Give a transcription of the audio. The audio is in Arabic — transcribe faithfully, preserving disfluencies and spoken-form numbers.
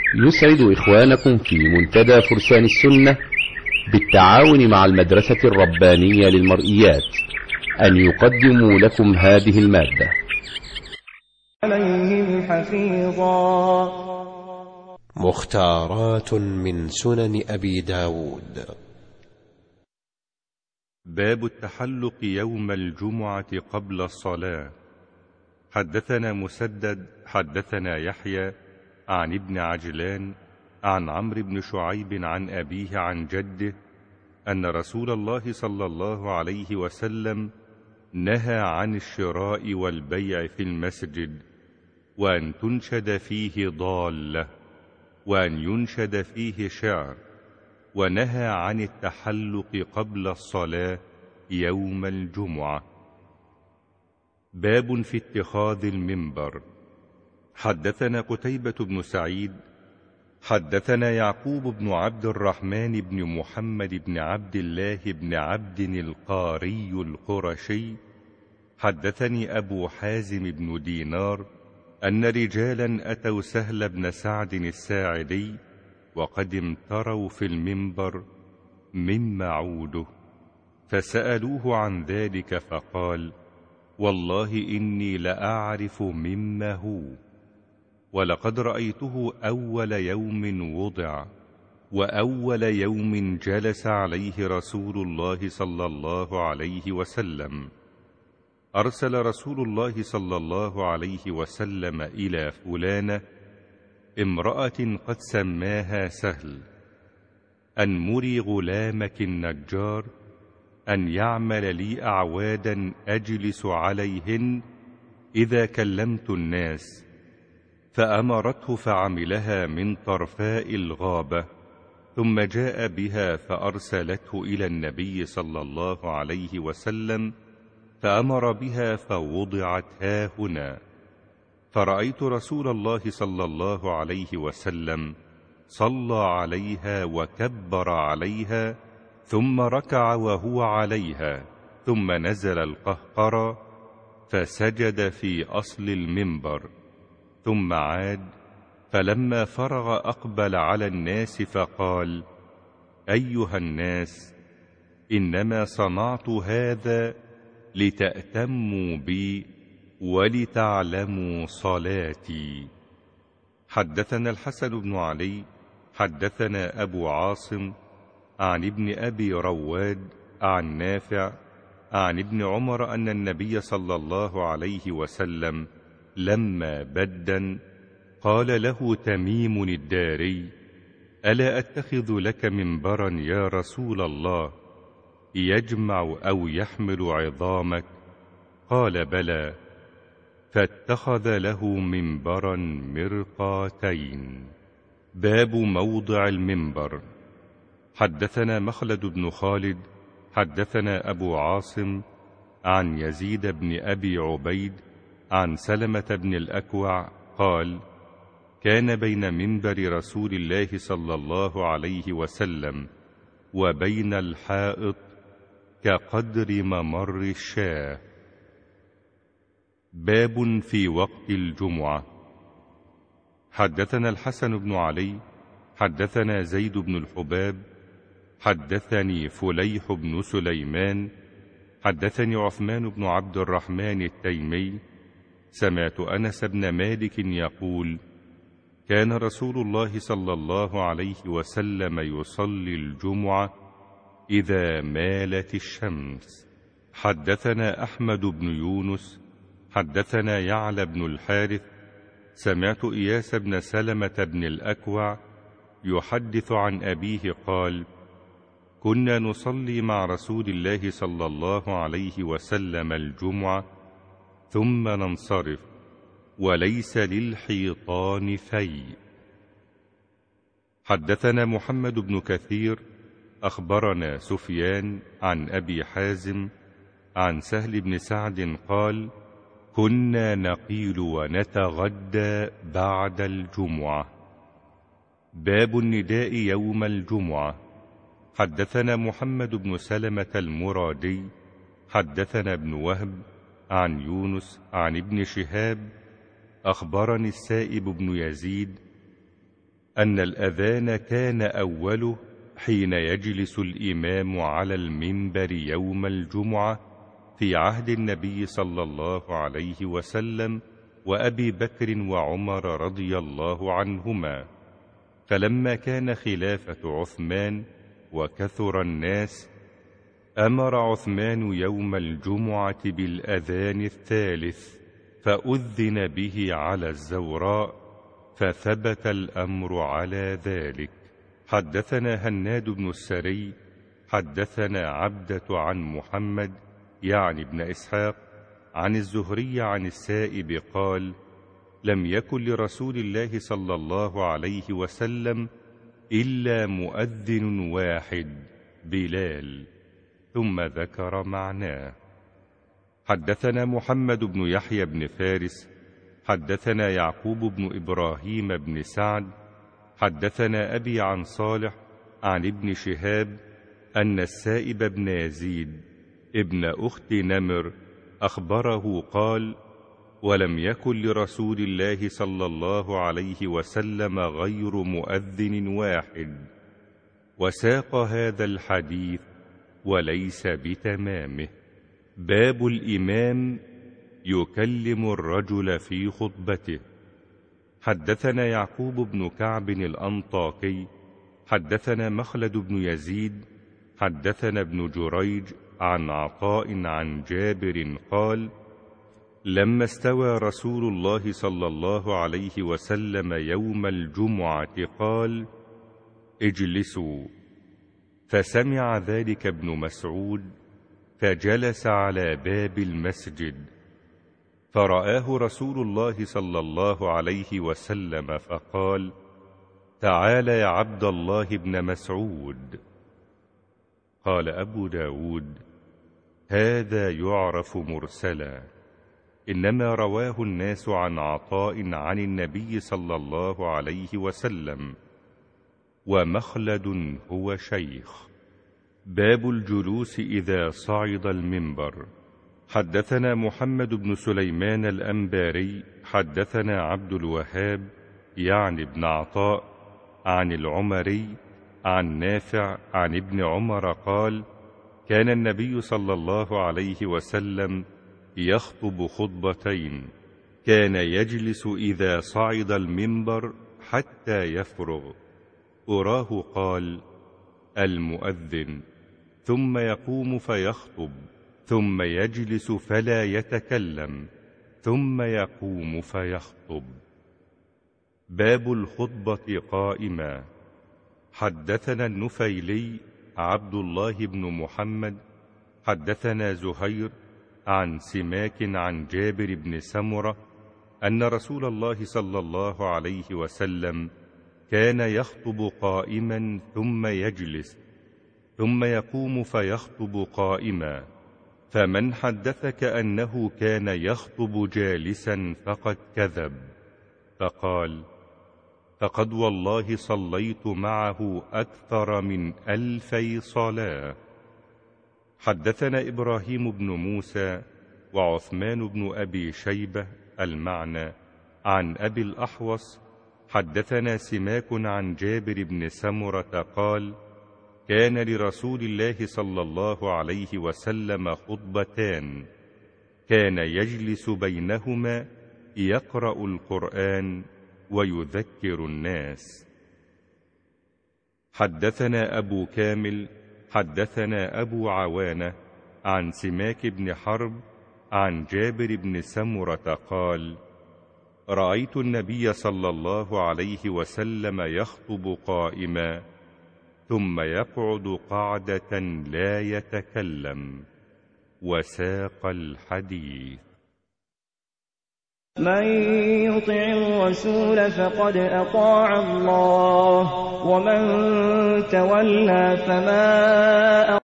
يسعد إخوانكم في منتدى فرسان السنة بالتعاون مع المدرسة الربانية للمرئيات أن يقدموا لكم هذه المادة. عليهم حفيظا. مختارات من سنن أبي داود. باب التحلق يوم الجمعة قبل الصلاة. حدثنا مسدد حدثنا يحيى عن ابن عجلان عن عمرو بن شعيب عن أبيه عن جده أن رسول الله صلى الله عليه وسلم نهى عن الشراء والبيع في المسجد، وأن تنشد فيه ضالة، وأن ينشد فيه شعر، ونهى عن التحلق قبل الصلاة يوم الجمعة. باب في اتخاذ المنبر. حدثنا قتيبة بن سعيد حدثنا يعقوب بن عبد الرحمن بن محمد بن عبد الله بن عبد القاري القرشي حدثني أبو حازم بن دينار أن رجالا أتوا سهل بن سعد الساعدي وقد امتروا في المنبر مما عوده، فسألوه عن ذلك فقال: والله إني لأعرف مما هو، ولقد رأيته أول يوم وضع وأول يوم جلس عليه رسول الله صلى الله عليه وسلم. أرسل رسول الله صلى الله عليه وسلم إلى فلانة امرأة قد سماها سهل أن مري غلامك النجار أن يعمل لي أعوادا أجلس عليهن إذا كلمت الناس، فأمرته فعملها من طرفاء الغابة، ثم جاء بها فأرسلته إلى النبي صلى الله عليه وسلم فأمر بها فوضعت ها هنا، فرأيت رسول الله صلى الله عليه وسلم صلى عليها وكبر عليها ثم ركع وهو عليها، ثم نزل القهقرى فسجد في أصل المنبر، ثم عاد، فلما فرغ أقبل على الناس فقال: أيها الناس، إنما صنعت هذا لتأتموا بي ولتعلموا صلاتي. حدثنا الحسن بن علي حدثنا أبو عاصم عن ابن أبي رواد عن نافع عن ابن عمر أن النبي صلى الله عليه وسلم لما بدن قال له تميم الداري: ألا أتخذ لك منبرا يا رسول الله يجمع أو يحمل عظامك؟ قال: بلى. فاتخذ له منبرا مرقاتين. باب موضع المنبر. حدثنا مخلد بن خالد حدثنا أبو عاصم عن يزيد بن أبي عبيد عن سلمة بن الأكوع قال: كان بين منبر رسول الله صلى الله عليه وسلم وبين الحائط كقدر ممر الشاة. باب في وقت الجمعة. حدثنا الحسن بن علي حدثنا زيد بن الحباب حدثني فليح بن سليمان حدثني عثمان بن عبد الرحمن التيمي سمعت أنس بن مالك يقول: كان رسول الله صلى الله عليه وسلم يصلي الجمعة إذا مالت الشمس. حدثنا أحمد بن يونس حدثنا يعلى بن الحارث سمعت إياس بن سلمة بن الأكوع يحدث عن أبيه قال: كنا نصلي مع رسول الله صلى الله عليه وسلم الجمعة ثم ننصرف وليس للحيطان في. حدثنا محمد بن كثير أخبرنا سفيان عن أبي حازم عن سهل بن سعد قال: كنا نقيل ونتغدى بعد الجمعة. باب النداء يوم الجمعة. حدثنا محمد بن سلمة المرادي حدثنا ابن وهب عن يونس عن ابن شهاب أخبرني السائب بن يزيد أن الأذان كان أوله حين يجلس الإمام على المنبر يوم الجمعة في عهد النبي صلى الله عليه وسلم وأبي بكر وعمر رضي الله عنهما. فلما كان خلافة عثمان وكثر الناس، أمر عثمان يوم الجمعة بالأذان الثالث، فأذن به على الزوراء، فثبت الأمر على ذلك. حدثنا هناد بن السري حدثنا عبدة عن محمد يعني ابن إسحاق عن الزهري عن السائب قال: لم يكن لرسول الله صلى الله عليه وسلم إلا مؤذن واحد بلال، ثم ذكر معناه. حدثنا محمد بن يحيى بن فارس حدثنا يعقوب بن إبراهيم بن سعد حدثنا أبي عن صالح عن ابن شهاب أن السائب بن يزيد ابن أخت نمر أخبره قال: ولم يكن لرسول الله صلى الله عليه وسلم غير مؤذن واحد. وساق هذا الحديث وليس بتمامه. باب الإمام يكلم الرجل في خطبته. حدثنا يعقوب بن كعب الأنطاكي حدثنا مخلد بن يزيد حدثنا ابن جريج عن عطاء عن جابر قال: لما استوى رسول الله صلى الله عليه وسلم يوم الجمعة قال: اجلسوا. فسمع ذلك ابن مسعود فجلس على باب المسجد، فرآه رسول الله صلى الله عليه وسلم فقال: تعال يا عبد الله بن مسعود. قال أبو داود: هذا يعرف مرسلا، إنما رواه الناس عن عطاء عن النبي صلى الله عليه وسلم، ومخلد هو شيخ. باب الجلوس إذا صعد المنبر. حدثنا محمد بن سليمان الأنباري حدثنا عبد الوهاب يعني ابن عطاء عن العمري عن نافع عن ابن عمر قال: كان النبي صلى الله عليه وسلم يخطب خطبتين، كان يجلس إذا صعد المنبر حتى يفرغ، أراه قال: المؤذن، ثم يقوم فيخطب، ثم يجلس فلا يتكلم، ثم يقوم فيخطب. باب الخطبة قائما. حدثنا النفيلي عبد الله بن محمد حدثنا زهير عن سماك عن جابر بن سمرة أن رسول الله صلى الله عليه وسلم كان يخطب قائما ثم يجلس، ثم يقوم فيخطب قائما، فمن حدثك أنه كان يخطب جالسا فقد كذب. فقال: فقد والله صليت معه أكثر من ألفي صلاة. حدثنا إبراهيم بن موسى وعثمان بن أبي شيبة المعنى عن أبي الأحوص حدثنا سماك عن جابر بن سمرة قال: كان لرسول الله صلى الله عليه وسلم خطبتان، كان يجلس بينهما يقرأ القرآن ويذكر الناس. حدثنا أبو كامل حدثنا أبو عوانة عن سماك بن حرب عن جابر بن سمرة قال: رأيت النبي صلى الله عليه وسلم يخطب قائما، ثم يقعد قعدة لا يتكلم، وساق الحديث. من يطع الرسول فقد أطاع الله، ومن تولى فما